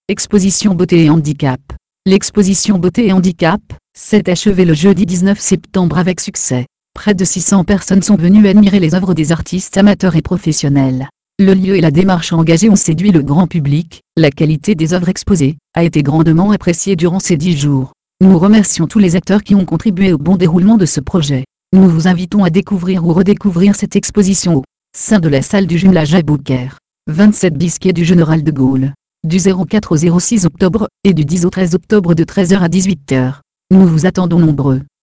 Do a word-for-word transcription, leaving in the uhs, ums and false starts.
Exposition Beauté et Handicap. L'exposition Beauté et Handicap s'est achevée le jeudi dix-neuf septembre avec succès. Près de six cents personnes sont venues admirer les œuvres des artistes amateurs et professionnels. Le lieu et la démarche engagée ont séduit le grand public. La qualité des œuvres exposées a été grandement appréciée durant ces dix jours. Nous remercions tous les acteurs qui ont contribué au bon déroulement de ce projet. Nous vous invitons à découvrir ou redécouvrir cette exposition au sein de la salle du jumelage à Beaucaire, vingt-sept bis quai du Général de Gaulle, du zéro quatre au zéro six octobre et du dix au treize octobre de treize heures à dix-huit heures. Nous vous attendons nombreux.